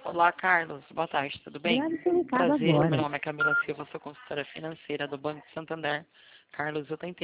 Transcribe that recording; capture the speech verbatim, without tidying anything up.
Olá, Carlos. Boa tarde, tudo bem? Grave seu recado Prazer, agora. meu nome é Camila Silva, sou consultora financeira do Banco Santander. Carlos, eu tentei